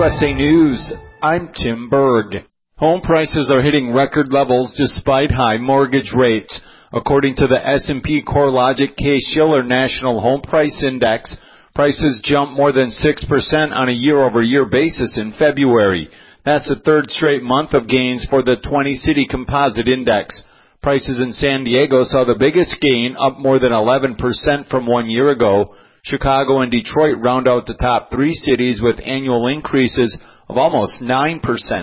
USA News, I'm Tim Berg. Home prices are hitting record levels despite high mortgage rates. According to the S&P CoreLogic Case-Shiller National Home Price Index, prices jumped more than 6% on a year-over-year basis in February. That's the third straight month of gains for the 20-city composite index. Prices in San Diego saw the biggest gain, up more than 11% from 1 year ago. Chicago and Detroit round out the top three cities with annual increases of almost 9%.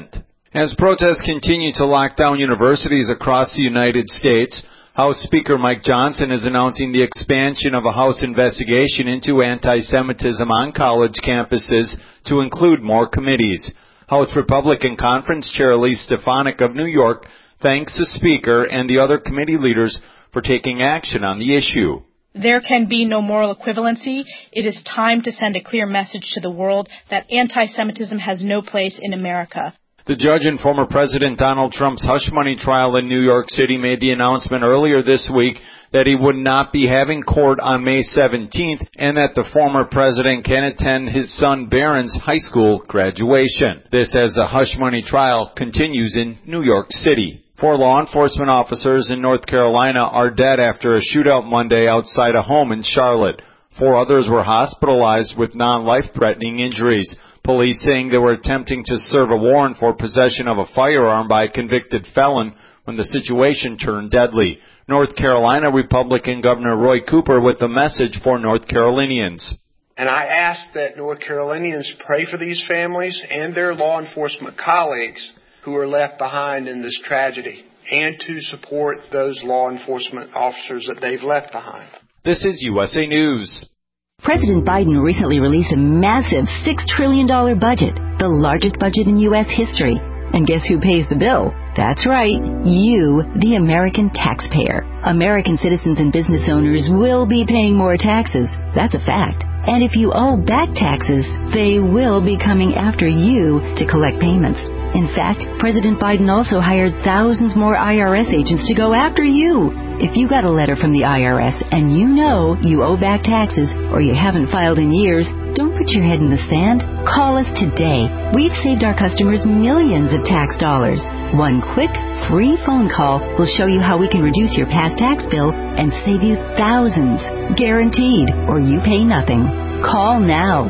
As protests continue to lock down universities across the United States, House Speaker Mike Johnson is announcing the expansion of a House investigation into anti-Semitism on college campuses to include more committees. House Republican Conference Chair Elise Stefanik of New York thanks the Speaker and the other committee leaders for taking action on the issue. There can be no moral equivalency. It is time to send a clear message to the world that anti-Semitism has no place in America. The judge in former President Donald Trump's hush money trial in New York City made the announcement earlier this week that he would not be having court on May 17th and that the former president can attend his son Barron's high school graduation. This as the hush money trial continues in New York City. 4 law enforcement officers in North Carolina are dead after a shootout Monday outside a home in Charlotte. 4 others were hospitalized with non-life-threatening injuries. Police saying they were attempting to serve a warrant for possession of a firearm by a convicted felon when the situation turned deadly. North Carolina Republican Governor Roy Cooper with a message for North Carolinians. And I ask that North Carolinians pray for these families and their law enforcement colleagues who are left behind in this tragedy, and to support those law enforcement officers that they've left behind. This is USA News. President Biden recently released a massive $6 trillion budget, the largest budget in U.S. history. And guess who pays the bill? That's right, you, the American taxpayer. American citizens and business owners will be paying more taxes. That's a fact. And if you owe back taxes, they will be coming after you to collect payments. In fact, President Biden also hired thousands more IRS agents to go after you. If you got a letter from the IRS and you know you owe back taxes or you haven't filed in years, don't put your head in the sand. Call us today. We've saved our customers millions of tax dollars. One quick, free phone call will show you how we can reduce your past tax bill and save you thousands. Guaranteed, or you pay nothing. Call now.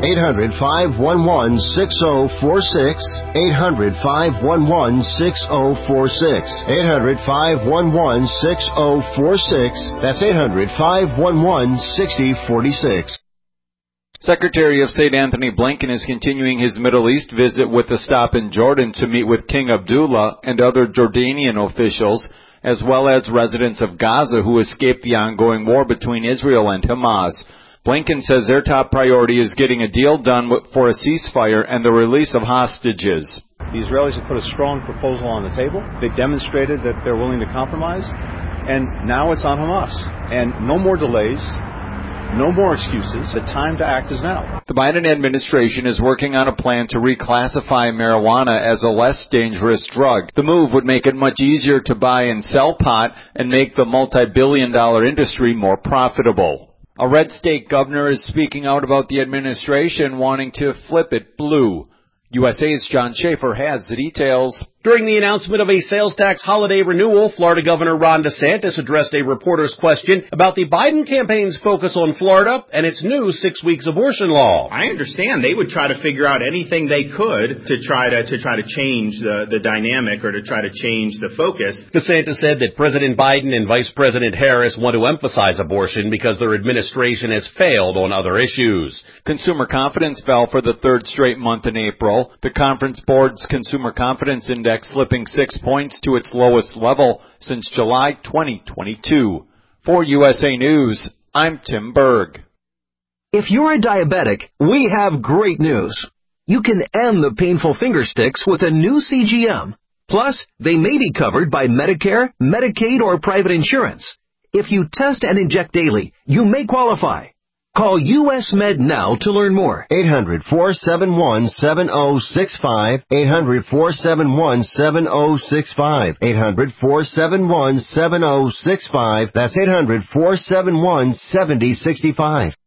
800-511-6046. 800-511-6046. 800-511-6046. That's 800-511-6046. Secretary of State Anthony Blinken is continuing his Middle East visit with a stop in Jordan to meet with King Abdullah and other Jordanian officials, as well as residents of Gaza who escaped the ongoing war between Israel and Hamas. Blinken says their top priority is getting a deal done for a ceasefire and the release of hostages. The Israelis have put a strong proposal on the table. They've demonstrated that they're willing to compromise, and now it's on Hamas. And no more delays. No more excuses. The time to act is now. The Biden administration is working on a plan to reclassify marijuana as a less dangerous drug. The move would make it much easier to buy and sell pot and make the multi-billion-dollar industry more profitable. A red state governor is speaking out about the administration wanting to flip it blue. USA's John Schaefer has the details. During the announcement of a sales tax holiday renewal, Florida Governor Ron DeSantis addressed a reporter's question about the Biden campaign's focus on Florida and its new 6 weeks abortion law. I understand they would try to figure out anything they could to try to change the dynamic or to try to change the focus. DeSantis said that President Biden and Vice President Harris want to emphasize abortion because their administration has failed on other issues. Consumer confidence fell for the third straight month in April. The Conference Board's Consumer Confidence Index slipping 6 points to its lowest level since July 2022. For USA News, I'm Tim Berg. If you're a diabetic, we have great news. You can end the painful finger sticks with a new CGM. Plus, they may be covered by Medicare, Medicaid, or private insurance. If you test and inject daily, you may qualify. Call US Med now to learn more. 800-471-7065. 800-471-7065. 800-471-7065. That's 800-471-7065.